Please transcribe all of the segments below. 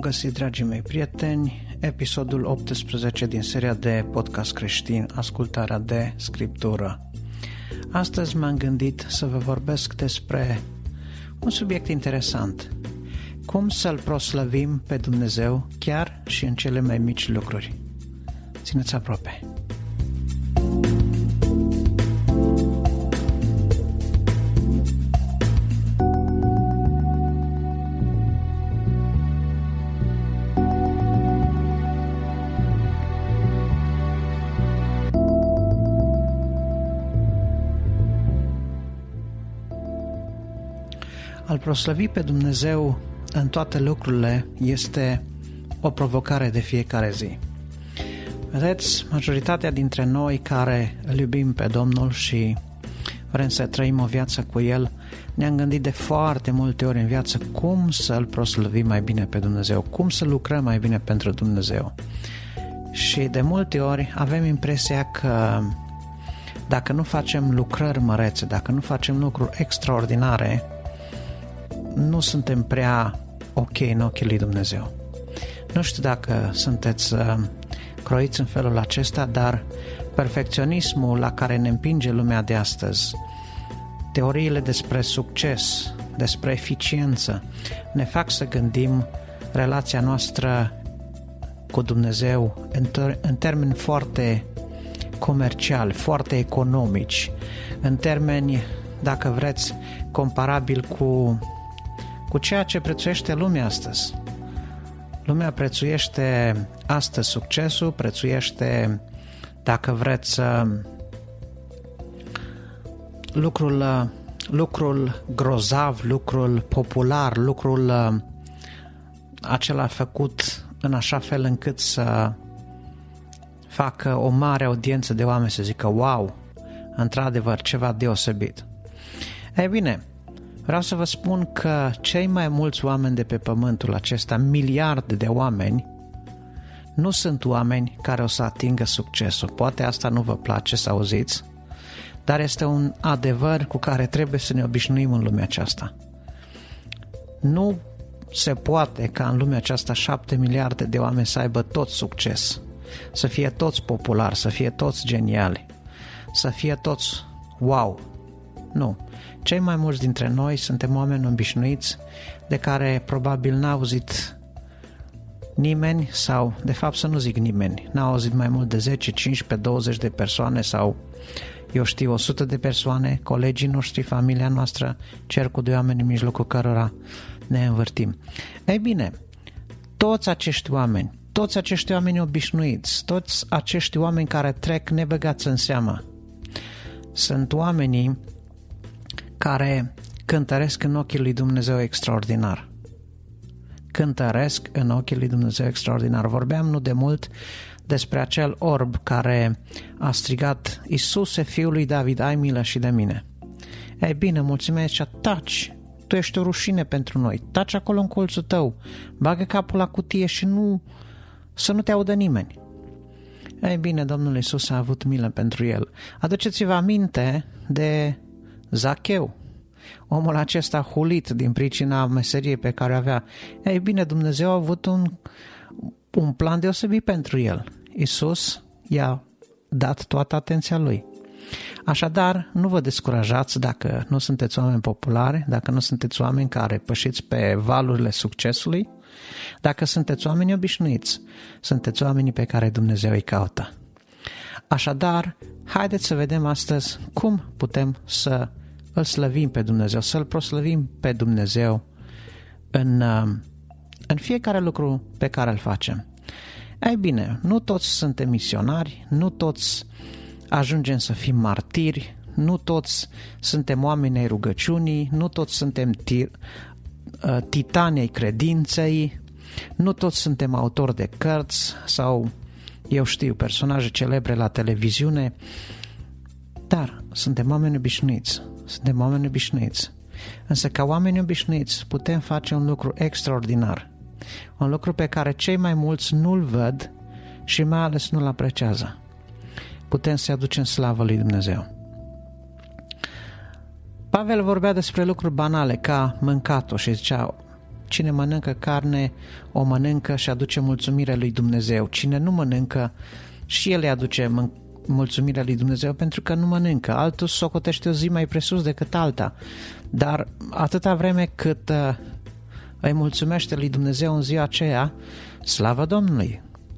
găsit, dragii mei prieteni, episodul 18 din seria de podcast creștin, Ascultarea de Scriptură. Astăzi m-am gândit să vă vorbesc despre un subiect interesant. Cum să-L proslăvim pe Dumnezeu chiar și în cele mai mici lucruri. Țineți aproape! Al proslăvi pe Dumnezeu în toate lucrurile este o provocare de fiecare zi. Vedeți, majoritatea dintre noi care îl iubim pe Domnul și vrem să trăim o viață cu El, ne-am gândit de foarte multe ori în viață cum să-L proslăvim mai bine pe Dumnezeu, cum să lucrăm mai bine pentru Dumnezeu. Și de multe ori avem impresia că dacă nu facem lucrări mărețe, dacă nu facem lucruri extraordinare, nu suntem prea ok în ochii lui Dumnezeu. Nu știu dacă sunteți croiți în felul acesta, dar perfecționismul la care ne împinge lumea de astăzi, teoriile despre succes, despre eficiență, ne fac să gândim relația noastră cu Dumnezeu în termeni foarte comerciali, foarte economici, în termeni, dacă vreți, comparabil cu ceea ce prețuiește lumea astăzi. Lumea prețuiește astăzi succesul, prețuiește, dacă vreți, lucrul grozav, lucrul popular, lucrul acela făcut în așa fel încât să facă o mare audiență de oameni să zică wow, într-adevăr ceva deosebit. Ei bine, vreau să vă spun că cei mai mulți oameni de pe pământul acesta, miliarde de oameni, nu sunt oameni care o să atingă succesul. Poate asta nu vă place să auziți, dar este un adevăr cu care trebuie să ne obișnuim în lumea aceasta. Nu se poate ca în lumea aceasta 7 miliarde de oameni să aibă tot succes, să fie toți populari, să fie toți geniali, să fie toți wow. Nu. Cei mai mulți dintre noi suntem oameni obișnuiți de care probabil n-a auzit nimeni sau, de fapt să nu zic nimeni, n-a auzit mai mult de 10, 15, 20 de persoane sau, eu știu, 100 de persoane, colegii noștri, familia noastră, cercul de oameni în mijlocul cărora ne învârtim. Ei bine, toți acești oameni obișnuiți, toți acești oameni care trec nebăgați în seamă, sunt oamenii care cântăresc în ochii lui Dumnezeu extraordinar. Cântăresc în ochii lui Dumnezeu extraordinar. Vorbeam nu de mult despre acel orb care a strigat: Iisuse, Fiul lui David, ai milă și de mine. Ei bine, mulțimea zicea: taci, tu ești o rușine pentru noi, taci acolo în colțul tău, bagă capul la cutie și să nu te audă nimeni. Ei bine, Domnul Iisus a avut milă pentru el. Aduceți-vă aminte de Zacheu, omul acesta hulit din pricina meseriei pe care o avea. Ei bine, Dumnezeu a avut un plan deosebit pentru el. Iisus i-a dat toată atenția lui. Așadar, nu vă descurajați dacă nu sunteți oameni populari, dacă nu sunteți oameni care pășiți pe valurile succesului, dacă sunteți oameni obișnuiți, sunteți oamenii pe care Dumnezeu îi caută. Așadar, haideți să vedem astăzi cum putem să îl slăvim pe Dumnezeu, să-L proslăvim pe Dumnezeu în fiecare lucru pe care îl facem. Ei bine, nu toți suntem misionari, nu toți ajungem să fim martiri, nu toți suntem oameni ai rugăciunii, nu toți suntem titani ai credinței, nu toți suntem autori de cărți sau, eu știu, personaje celebre la televiziune, dar suntem oameni obișnuiți. Suntem oameni obișnuiți. Însă ca oameni obișnuiți putem face un lucru extraordinar. Un lucru pe care cei mai mulți nu-l văd și mai ales nu-l apreciază. Putem să-i aducem slavă lui Dumnezeu. Pavel vorbea despre lucruri banale ca mâncatul și zicea: cine mănâncă carne, o mănâncă și aduce mulțumire lui Dumnezeu. Cine nu mănâncă, și el îi aduce mulțumirea lui Dumnezeu pentru că nu mănâncă. Altul socotește o zi mai presus decât alta. Dar atâta vreme cât îi mulțumește lui Dumnezeu în ziua aceea, slavă Domnului!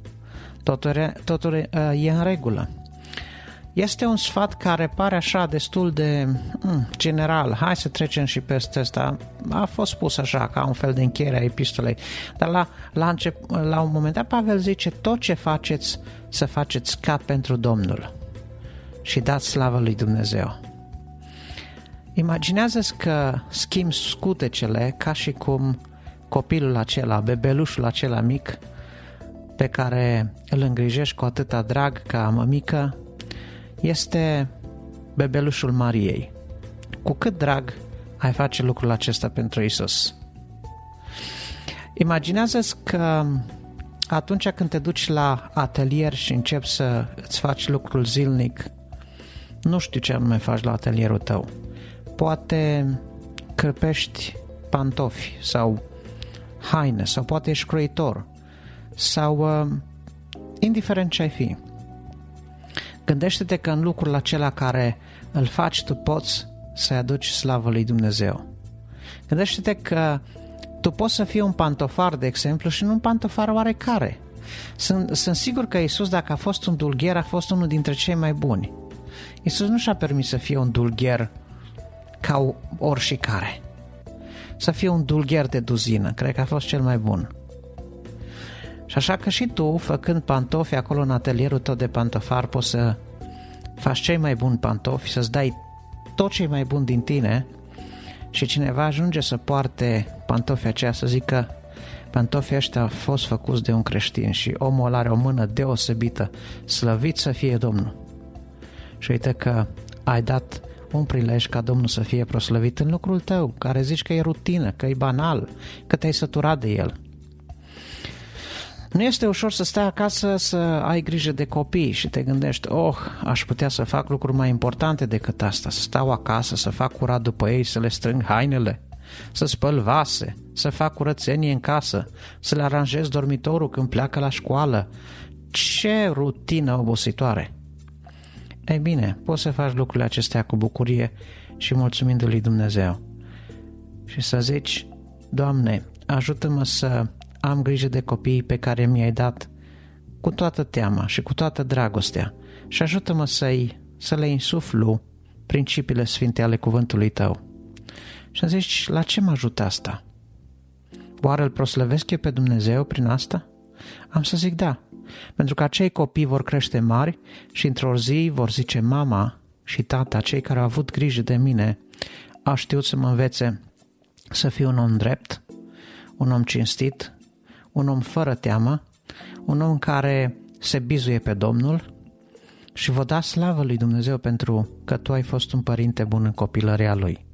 Totul e în regulă. Este un sfat care pare așa destul de general. Hai să trecem și peste ăsta. A fost spus așa, ca un fel de încheiere a epistolei. Dar la un moment dat Pavel zice, tot ce faceți, să faceți ca pentru Domnul și dați slavă lui Dumnezeu. Imaginează-ți că schimbi scutecele ca și cum copilul acela, bebelușul acela mic, pe care îl îngrijești cu atâta drag ca mămică, este bebelușul Mariei. Cu cât drag ai face lucrul acesta pentru Isus? Imaginează-ți că atunci când te duci la atelier și începi să îți faci lucrul zilnic, nu știu ce anume faci la atelierul tău. Poate cârpești pantofi sau haine, sau poate ești croitor, sau indiferent ce ai fi. Gândește-te că în lucrul acela care îl faci tu poți să-i aduci slavă lui Dumnezeu. Gândește-te că tu poți să fii un pantofar, de exemplu, și nu un pantofar oarecare. Sunt sigur că Iisus, dacă a fost un dulgher, a fost unul dintre cei mai buni. Iisus nu și-a permis să fie un dulgher ca oricare. Să fie un dulgher de duzină. Cred că a fost cel mai bun. Și așa că și tu, făcând pantofi acolo în atelierul tău de pantofar, poți să faci cei mai buni pantofi, să-ți dai tot cei mai buni din tine și cineva ajunge să poarte pantofii aceia, să zică pantofii ăștia au fost făcuți de un creștin și omul ăla are o mână deosebită, slăvit să fie Domnul. Și uite că ai dat un prilej ca Domnul să fie proslăvit în lucrul tău, care zici că e rutină, că e banal, că te-ai săturat de el. Nu este ușor să stai acasă să ai grijă de copii și te gândești, aș putea să fac lucruri mai importante decât asta, să stau acasă, să fac curat după ei, să le strâng hainele, să spăl vase, să fac curățenie în casă, să le aranjez dormitorul când pleacă la școală. Ce rutină obositoare! Ei bine, poți să faci lucrurile acestea cu bucurie și mulțumindu-i lui Dumnezeu. Și să zici, Doamne, ajută-mă să am grijă de copiii pe care mi-ai dat cu toată teama și cu toată dragostea și ajută-mă să le insuflu principiile sfinte ale cuvântului Tău. Și îmi zici, la ce mă ajută asta? Oare îl proslăvesc eu pe Dumnezeu prin asta? Am să zic da, pentru că acei copii vor crește mari și într-o zi vor zice mama și tata, cei care au avut grijă de mine, au știut să mă învețe să fiu un om drept, un om cinstit, un om fără teamă, un om care se bizuie pe Domnul și vă da slavă lui Dumnezeu pentru că tu ai fost un părinte bun în copilăria lui.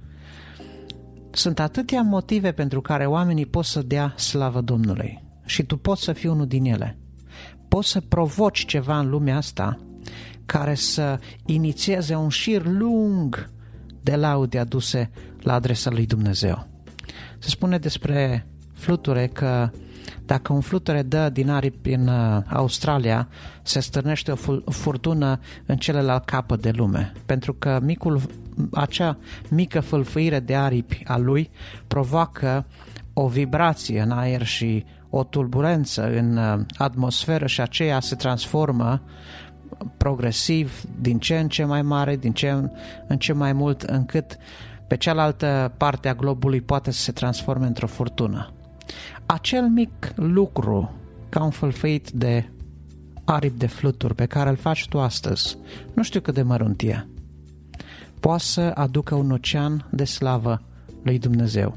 Sunt atâtea motive pentru care oamenii pot să dea slavă Domnului și tu poți să fii unul din ele. Poți să provoci ceva în lumea asta care să inițieze un șir lung de laude aduse la adresa lui Dumnezeu. Se spune despre fluture că dacă un fluture dă din aripi în Australia, se stârnește o furtună în celălalt capăt de lume, pentru că acea mică fâlfâire de aripi a lui provoacă o vibrație în aer și o tulburență în atmosferă și aceea se transformă progresiv din ce în ce mai mare, din ce în ce mai mult, încât pe cealaltă parte a globului poate să se transforme într-o furtună. Acel mic lucru, ca un fâlfâit de aripi de fluturi pe care îl faci tu astăzi, nu știu cât de mărunt e, poate să aducă un ocean de slavă lui Dumnezeu.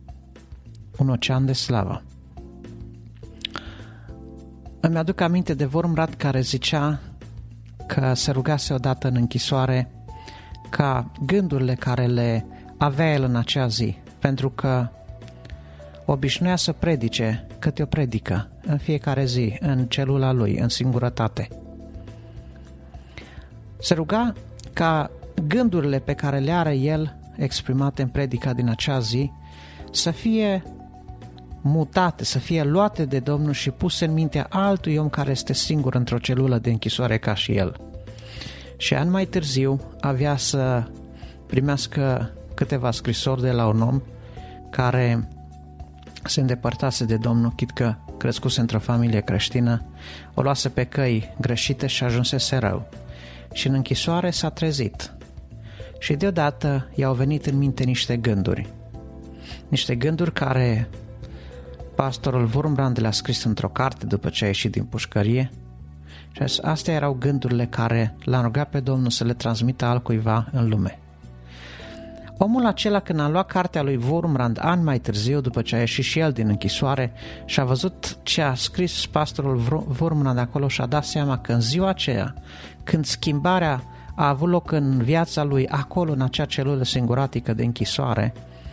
Un ocean de slavă. Îmi aduc aminte de Wormrad care zicea că se rugase odată în închisoare ca gândurile care le avea el în acea zi, pentru că obișnuia să predice câte o predică în fiecare zi, în celula lui, în singurătate. Se ruga ca gândurile pe care le are el exprimate în predica din acea zi să fie mutate, să fie luate de Domnul și puse în mintea altui om care este singur într-o celulă de închisoare ca și el. Și ani mai târziu avea să primească câteva scrisori de la un om care se îndepărtase de Domnul, chit că crescuse într-o familie creștină, o luase pe căi greșite și ajunsese rău. Și în închisoare s-a trezit. Și deodată i-au venit în minte niște gânduri. Niște gânduri care pastorul Wurmbrand le-a scris într-o carte după ce a ieșit din pușcărie. Și astea erau gândurile care l-a rugat pe Domnul să le transmită altcuiva în lume. Omul acela, când a luat cartea lui Wurmbrand ani mai târziu, după ce a ieșit și el din închisoare și a văzut ce a scris pastorul Wurmbrand acolo, și a dat seama că în ziua aceea, când schimbarea a avut loc în viața lui acolo, în acea celulă singuratică de închisoare,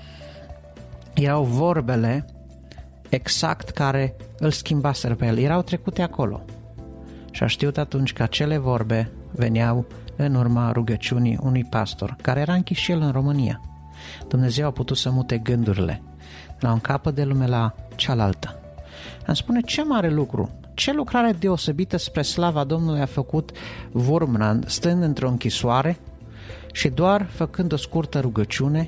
erau vorbele exact care îl schimbaseră pe el, erau trecute acolo. Și a știut atunci că acele vorbe veneau în urma rugăciunii unui pastor care era închis și el în România. Dumnezeu a putut să mute gândurile de la un capăt de lume la cealaltă. Îmi spune ce mare lucru, ce lucrare deosebită spre slava Domnului a făcut Wurmbrand stând într-o închisoare și doar făcând o scurtă rugăciune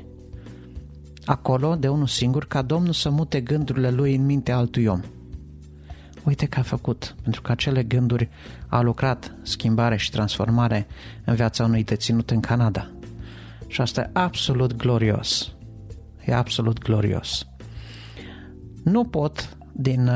acolo de unul singur, ca Domnul să mute gândurile lui în mintea altui om. Uite că a făcut, pentru că acele gânduri au lucrat schimbare și transformare în viața unui deținut în Canada. Și asta e absolut glorios. E absolut glorios. Nu pot, din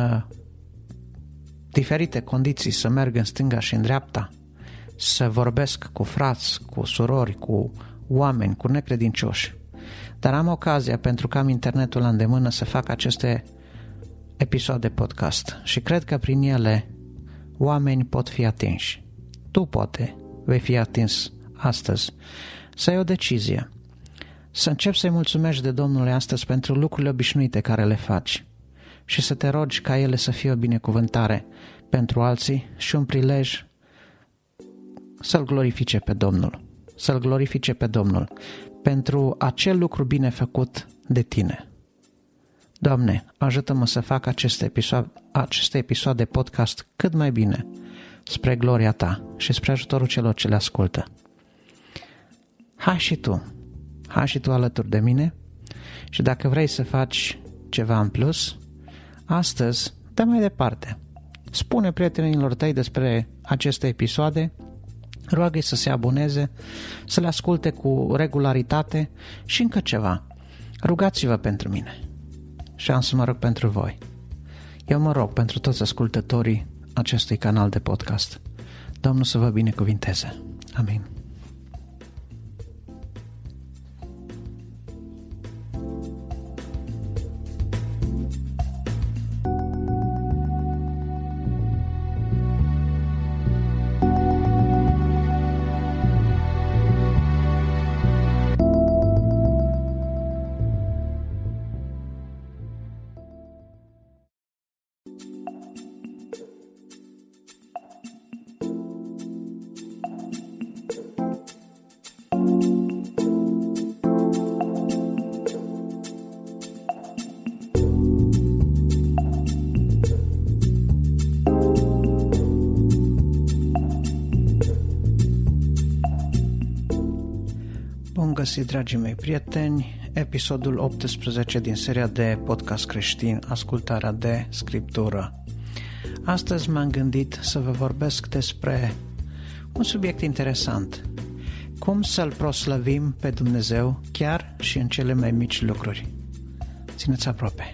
diferite condiții, să merg în stânga și în dreapta, să vorbesc cu frați, cu surori, cu oameni, cu necredincioși. Dar am ocazia, pentru că am internetul la îndemână, să fac aceste episoade podcast și cred că prin ele oameni pot fi atinși. Tu poate vei fi atins astăzi. Să ai o decizie. Să începi să-i mulțumești de Domnului astăzi pentru lucrurile obișnuite care le faci și să te rogi ca ele să fie o binecuvântare pentru alții și un prilej să-L glorifice pe Domnul. Să-L glorifice pe Domnul pentru acel lucru bine făcut de tine. Doamne, ajută-mă să fac aceste episoade podcast cât mai bine, spre gloria Ta și spre ajutorul celor ce le ascultă. Hai și Tu alături de mine și dacă vrei să faci ceva în plus, astăzi dă mai departe. Spune prietenilor tăi despre aceste episoade, roagă-i să se aboneze, să le asculte cu regularitate și încă ceva. Rugați-vă pentru mine. Și am să mă rog pentru voi. Eu mă rog pentru toți ascultătorii acestui canal de podcast. Domnul să vă binecuvinteze. Amin. Bun găsit, dragii mei prieteni, episodul 18 din seria de podcast creștin, ascultarea de Scriptură. Astăzi m-am gândit să vă vorbesc despre un subiect interesant. Cum să-L proslăvim pe Dumnezeu chiar și în cele mai mici lucruri. Țineți aproape!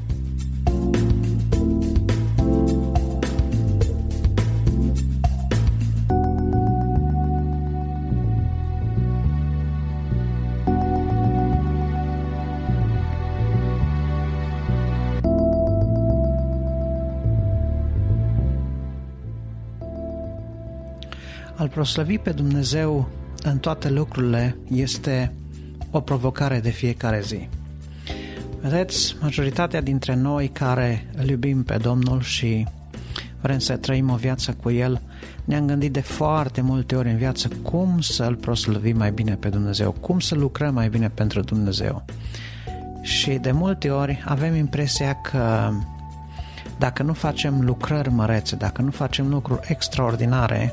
A-L proslăvi pe Dumnezeu în toate lucrurile este o provocare de fiecare zi. Vedeți, majoritatea dintre noi care îl iubim pe Domnul și vrem să trăim o viață cu El, ne-am gândit de foarte multe ori în viață cum să-L proslăvim mai bine pe Dumnezeu, cum să lucrăm mai bine pentru Dumnezeu. Și de multe ori avem impresia că dacă nu facem lucrări mărețe, dacă nu facem lucruri extraordinare,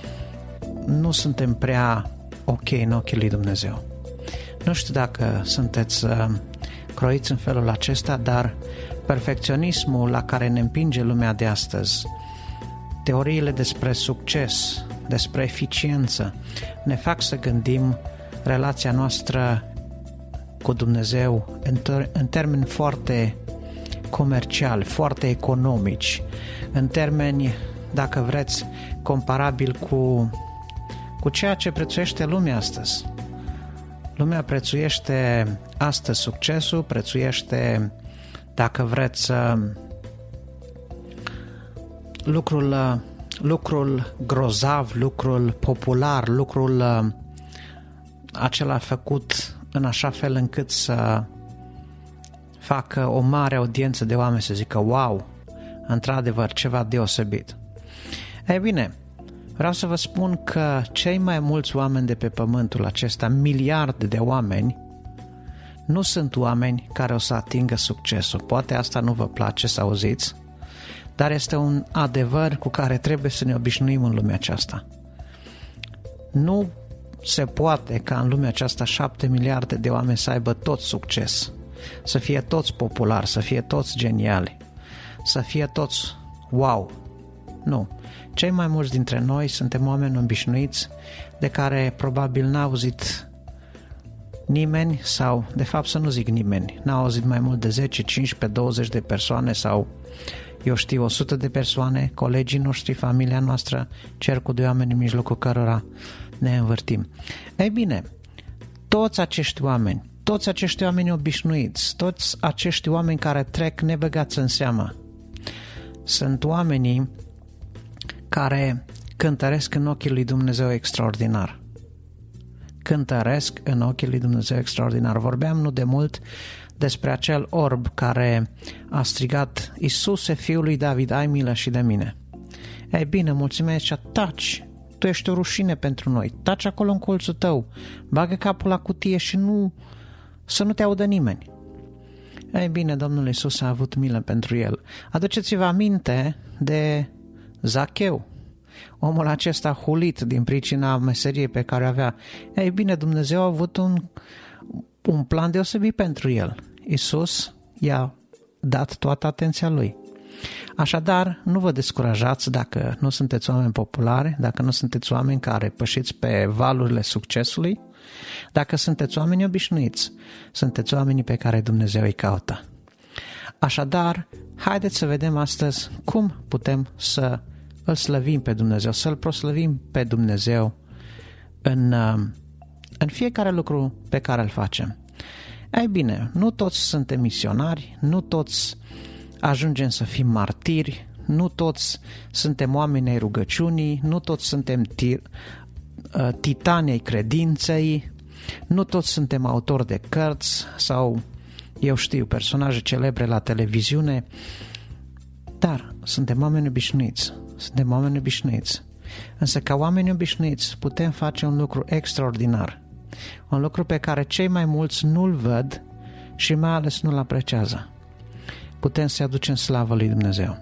nu suntem prea ok în ochii lui Dumnezeu. Nu știu dacă sunteți croiți în felul acesta, dar perfecționismul la care ne împinge lumea de astăzi, teoriile despre succes, despre eficiență, ne fac să gândim relația noastră cu Dumnezeu în termeni foarte comerciali, foarte economici, în termeni, dacă vreți, comparabil cu ceea ce prețuiește lumea astăzi. Lumea prețuiește astăzi succesul, prețuiește, dacă vreți, lucrul grozav, lucrul popular, lucrul acela făcut în așa fel încât să facă o mare audiență de oameni să zică wow, într-adevăr ceva deosebit. Ei bine, vreau să vă spun că cei mai mulți oameni de pe pământul acesta, miliarde de oameni, nu sunt oameni care o să atingă succesul. Poate asta nu vă place să auziți, dar este un adevăr cu care trebuie să ne obișnuim în lumea aceasta. Nu se poate ca în lumea aceasta 7 miliarde de oameni să aibă tot succes, să fie toți populari, să fie toți geniali, să fie toți wow. Nu. Cei mai mulți dintre noi suntem oameni obișnuiți de care probabil n-a auzit nimeni sau, de fapt să nu zic nimeni, n-a auzit mai mult de 10, 15, 20 de persoane sau, eu știu, 100 de persoane, colegii noștri, familia noastră, cercul de oameni în mijlocul cărora ne învârtim. Ei bine, toți acești oameni obișnuiți, toți acești oameni care trec nebăgați în seamă, sunt oamenii care cântăresc în ochii lui Dumnezeu extraordinar. Cântăresc în ochii lui Dumnezeu extraordinar. Vorbeam nu de mult despre acel orb care a strigat: Iisuse, Fiul lui David, ai milă și de mine. Ei bine, mulțimea zicea: taci, tu ești o rușine pentru noi, taci acolo în colțul tău, bagă capul la cutie și să nu te audă nimeni. Ei bine, Domnul Iisus a avut milă pentru el. Aduceți-vă aminte de Zacheu, omul acesta hulit din pricina meseriei pe care o avea. Ei bine, Dumnezeu a avut un plan deosebit pentru el. Iisus i-a dat toată atenția lui. Așadar, nu vă descurajați dacă nu sunteți oameni populari, dacă nu sunteți oameni care pășiți pe valurile succesului, dacă sunteți oameni obișnuiți, sunteți oamenii pe care Dumnezeu îi caută. Așadar, haideți să vedem astăzi cum putem să îl slăvim pe Dumnezeu, să-L proslăvim pe Dumnezeu în fiecare lucru pe care îl facem. Ei bine, nu toți suntem misionari, nu toți ajungem să fim martiri, nu toți suntem oameni ai rugăciunii, nu toți suntem titani ai credinței, nu toți suntem autori de cărți sau, eu știu, personaje celebre la televiziune, dar suntem oameni obișnuiți. Suntem oameni obișnuiți. Însă ca oameni obișnuiți putem face un lucru extraordinar. Un lucru pe care cei mai mulți nu-l văd și mai ales nu-l apreciază. Putem să-i aducem slavă lui Dumnezeu.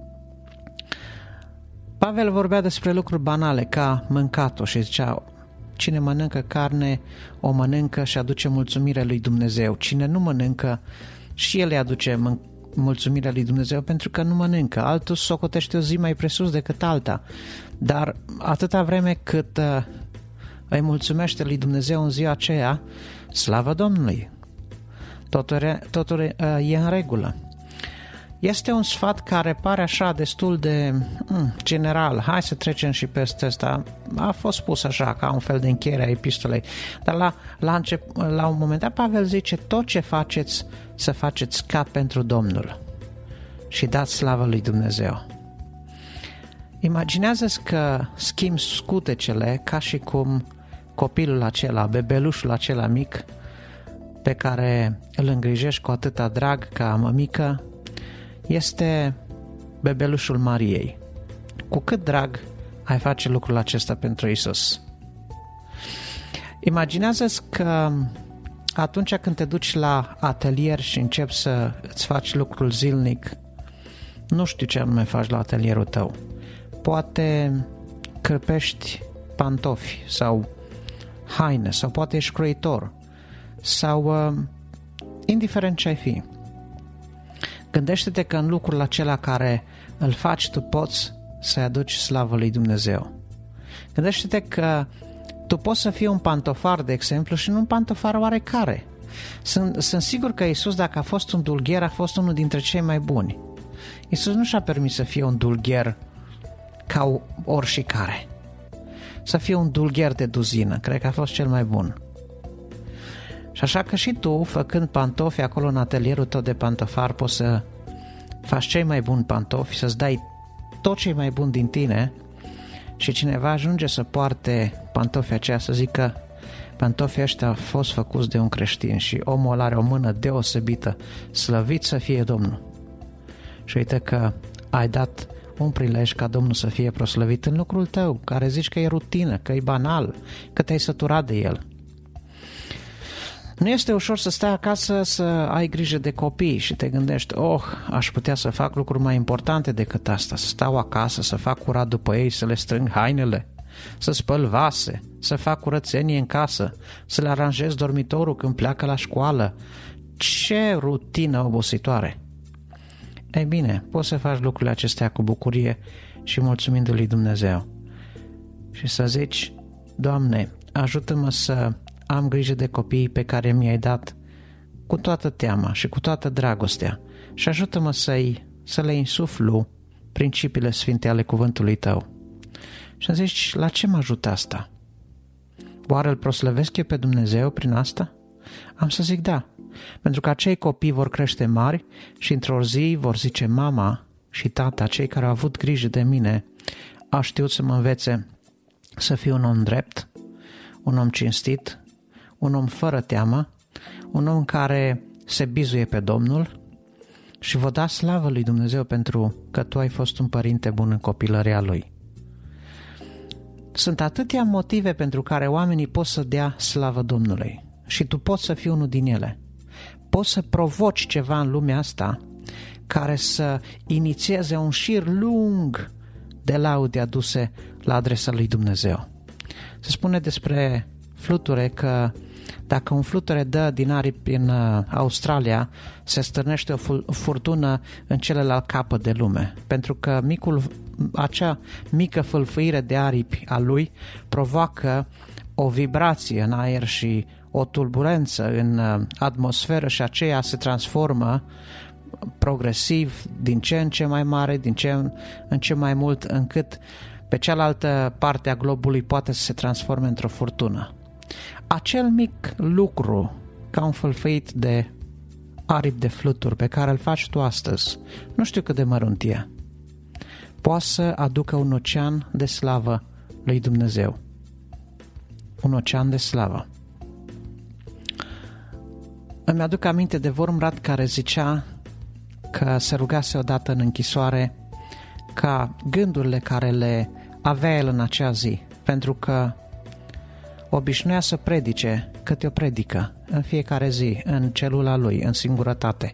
Pavel vorbea despre lucruri banale ca mâncatul și zicea: cine mănâncă carne, o mănâncă și aduce mulțumire lui Dumnezeu. Cine nu mănâncă, și el îi aduce mulțumirea lui Dumnezeu pentru că nu mănâncă. Altul socotește o zi mai presus decât alta. Dar atâta vreme cât îi mulțumește lui Dumnezeu în ziua aceea, slavă Domnului. Totul e în regulă. Este un sfat care pare așa destul de general. Hai să trecem și peste ăsta. A fost spus așa ca un fel de încheiere a epistolei. Dar la un moment dat Pavel zice: tot ce faceți, să faceți ca pentru Domnul și dați slavă lui Dumnezeu. Imaginează-ți că schimbi scutecele ca și cum copilul acela, bebelușul acela mic pe care îl îngrijești cu atâta drag ca mămică, este bebelușul Mariei. Cu cât drag ai face lucrul acesta pentru Iisus? Imaginează-ți că atunci când te duci la atelier și începi să îți faci lucrul zilnic, nu știu ce anume faci la atelierul tău. Poate cârpești pantofi sau haine, sau poate ești croitor, sau indiferent ce ai fi. Gândește-te că în lucrul acela care îl faci tu poți să-i aduci slavă lui Dumnezeu. Gândește-te că tu poți să fii un pantofar, de exemplu, și nu un pantofar oarecare. Sunt sigur că Iisus, dacă a fost un dulgher, a fost unul dintre cei mai buni. Iisus nu și-a permis să fie un dulgher ca oricare. Să fie un dulgher de duzină. Cred că a fost cel mai bun. Și așa că și tu, făcând pantofi acolo în atelierul tău de pantofar, poți să faci cei mai buni pantofi, să-ți dai tot cei mai buni din tine și cineva ajunge să poarte pantofii aceia, să zică pantofii ăștia au fost făcuți de un creștin și omul ăla are o mână deosebită, slăvit să fie Domnul. Și uite că ai dat un prilej ca Domnul să fie proslăvit în lucrul tău, care zici că e rutină, că e banal, că te-ai săturat de el. Nu este ușor să stai acasă să ai grijă de copii și te gândești, aș putea să fac lucruri mai importante decât asta, să stau acasă, să fac curat după ei, să le strâng hainele, să spăl vase, să fac curățenie în casă, să le aranjez dormitorul când pleacă la școală. Ce rutină obositoare! Ei bine, poți să faci lucrurile acestea cu bucurie și mulțumindu-i lui Dumnezeu. Și să zici, Doamne, ajută-mă să am grijă de copiii pe care mi-ai dat cu toată teama și cu toată dragostea și ajută-mă să le insuflu principiile sfinte ale cuvântului Tău. Și îmi zici, la ce mă ajută asta? Oare îl proslăvesc eu pe Dumnezeu prin asta? Am să zic da, pentru că acei copii vor crește mari și într-o zi vor zice mama și tata, cei care au avut grijă de mine, au știut să mă învețe să fiu un om drept, un om cinstit, un om fără teamă, un om care se bizuie pe Domnul și vă da slavă lui Dumnezeu pentru că tu ai fost un părinte bun în copilăria lui. Sunt atâtea motive pentru care oamenii pot să dea slavă Domnului și tu poți să fii unul din ele. Poți să provoci ceva în lumea asta care să inițieze un șir lung de laude aduse la adresa lui Dumnezeu. Se spune despre fluture că dacă un fluture dă din aripi în Australia, se stârnește o furtună în celălalt capăt de lume, pentru că acea mică fâlfâire de aripi a lui provoacă o vibrație în aer și o tulburență în atmosferă și aceea se transformă progresiv din ce în ce mai mare, din ce în ce mai mult, încât pe cealaltă parte a globului poate să se transforme într-o furtună. Acel mic lucru, ca un fâlfâit de aripi de fluturi pe care îl faci tu astăzi, nu știu cât de mărunt e, poate să aducă un ocean de slavă lui Dumnezeu. Un ocean de slavă. Îmi aduc aminte de Wurmbrand care zicea că se rugase odată în închisoare ca gândurile care le avea el în acea zi, pentru că obișnuia să predice câte o predică în fiecare zi, în celula lui, în singurătate.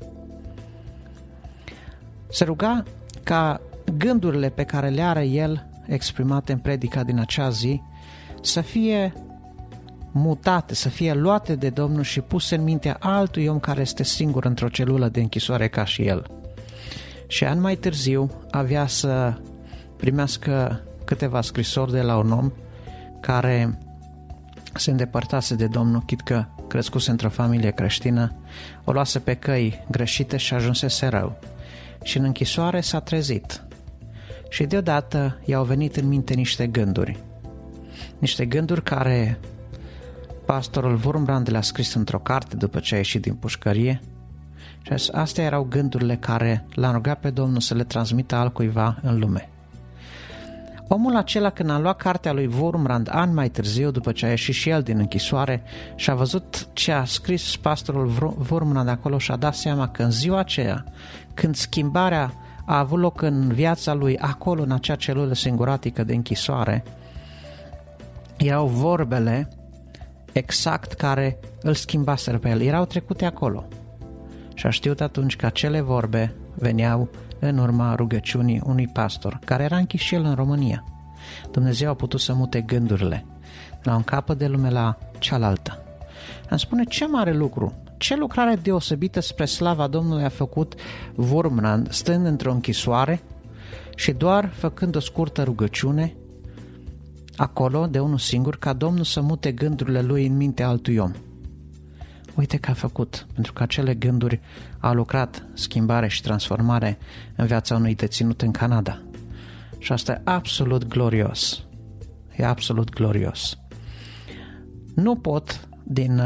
Se ruga ca gândurile pe care le are el exprimate în predica din acea zi să fie mutate, să fie luate de Domnul și puse în mintea altui om care este singur într-o celulă de închisoare ca și el. Și ani mai târziu avea să primească câteva scrisori de la un om care se îndepărtase de Domnul, chit că crescuse într-o familie creștină, o luase pe căi greșite și ajunsese rău. Și în închisoare s-a trezit. Și deodată i-au venit în minte niște gânduri. Niște gânduri care pastorul Wurmbrand le-a scris într-o carte după ce a ieșit din pușcărie. Și astea erau gândurile care l-a rugat pe Domnul să le transmită altcuiva în lume. Omul acela, când a luat cartea lui Wurmbrand ani mai târziu, după ce a ieșit și el din închisoare și a văzut ce a scris pastorul Wurmbrand acolo, și a dat seama că în ziua aceea, când schimbarea a avut loc în viața lui acolo, în acea celulă singuratică de închisoare, erau vorbele exact care îl schimbaseră pe el. Erau trecute acolo. Și a știut atunci că acele vorbe veneau în urma rugăciunii unui pastor, care era închis și el în România. Dumnezeu a putut să mute gândurile de la un capăt de lume la cealaltă. Îmi spune ce mare lucru, ce lucrare deosebită spre slava Domnului a făcut Wurmbrand stând într-o închisoare și doar făcând o scurtă rugăciune acolo de unul singur, ca Domnul să mute gândurile lui în mintea altui om. Uite că a făcut, pentru că acele gânduri au lucrat schimbare și transformare în viața unui deținut în Canada. Și asta e absolut glorios. E absolut glorios. Nu pot, din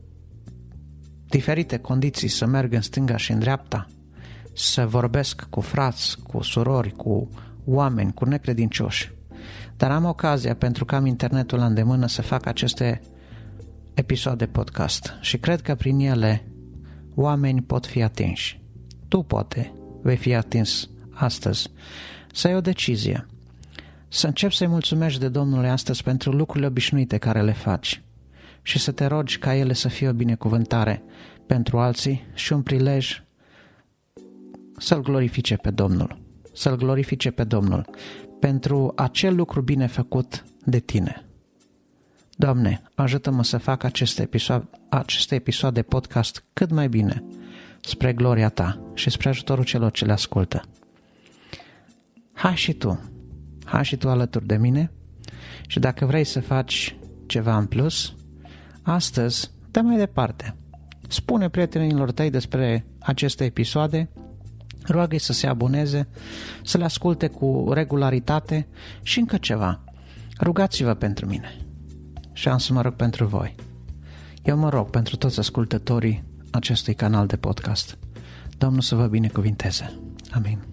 diferite condiții, să merg în stânga și în dreapta, să vorbesc cu frați, cu surori, cu oameni, cu necredincioși. Dar am ocazia, pentru că am internetul la îndemână, să fac aceste episoade podcast și cred că prin ele oameni pot fi atinși. Tu poate vei fi atins astăzi. Să ai o decizie. Să începi să-i mulțumești de Domnului astăzi pentru lucrurile obișnuite care le faci și să te rogi ca ele să fie o binecuvântare pentru alții și un prilej să-L glorifice pe Domnul. Să-L glorifice pe Domnul pentru acel lucru bine făcut de tine. Doamne, ajută-mă să fac aceste episoade podcast cât mai bine, spre gloria Ta și spre ajutorul celor ce le ascultă. Hai și tu alături de mine și dacă vrei să faci ceva în plus, astăzi dă mai departe. Spune prietenilor tăi despre aceste episoade, roagă-i să se aboneze, să le asculte cu regularitate și încă ceva. Rugați-vă pentru mine și am să mă rog pentru voi. Eu mă rog pentru toți ascultătorii acestui canal de podcast. Domnul să vă binecuvinteze. Amin.